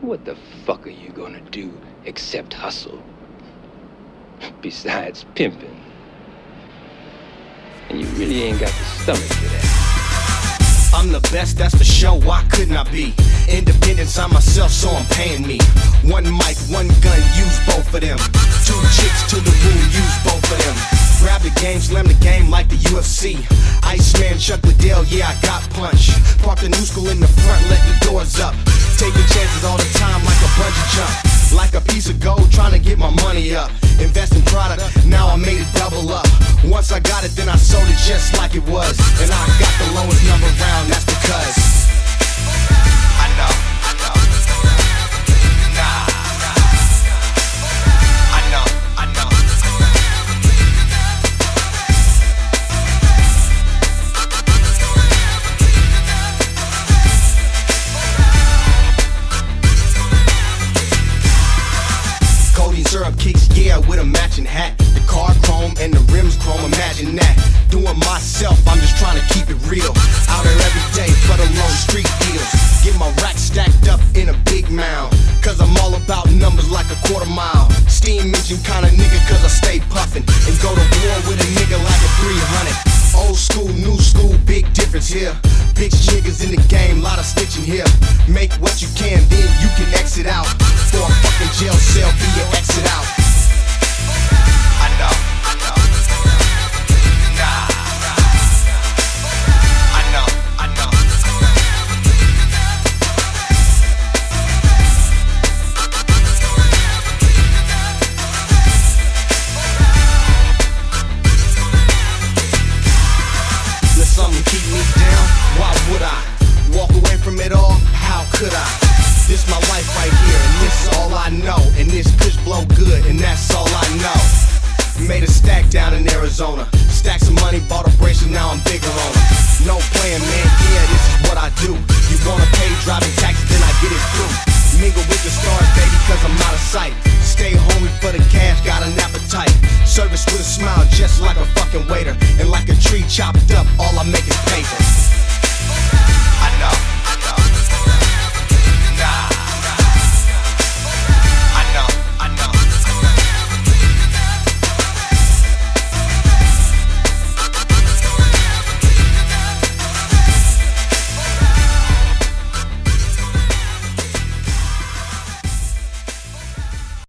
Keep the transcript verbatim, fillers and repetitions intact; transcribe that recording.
What the fuck are you gonna do except hustle? Besides pimping. And you really ain't got the stomach for that. I'm the best, that's for sure, why couldn't I be? Independence on myself, so I'm paying me. One mic, one gun, use both of them. Two chicks to the room, use both of them. Grab the game, slam the game like the U F C. Iceman, Chuck Liddell, yeah, I got punch. Park the new school in the front, let the doors up. Taking chances all the time like a bungee jump. Like a piece of gold, trying to get my money up. Invest in product, now I made it double up. Once I got it, then I sold it just like it was. And I got the lowest number round, that's because I know, I know, nah, I know, I know. Codeine syrup kicks, yeah, with a matching hat. The car chrome and the rims chrome, imagine that. Doing myself, I'm just trying to keep it real. Out there every day for the low street deals. Get my rack stacked up in a big mound. Cause I'm all about numbers like a quarter mile. Steam engine kinda nigga cause I stay puffin'. And go to war with a nigga like a three hundred. Old school, new school, big difference here. Big niggas in the game, lot of stitching here. Make what you can, then you can exit out. For a fucking jail cell, be your exit out. I know, I know. Nah, I know, I know. Let something keep me down, why would I? Walk away from it all, how could I? This my life right here, and this is all I know. And this kush blow good, and that's all I know. Made a stack down in Arizona. Stacks of money, bought a bracelet, now I'm bigger on it. No playing, man, yeah, this is what I do. You wanna pay driving taxes, then I get it through. Mingle with the stars, baby, cause I'm out of sight. Stay hungry for the cash, got an appetite. Service with a smile, just like a fucking waiter. And like a tree chopped up, all I make is paper.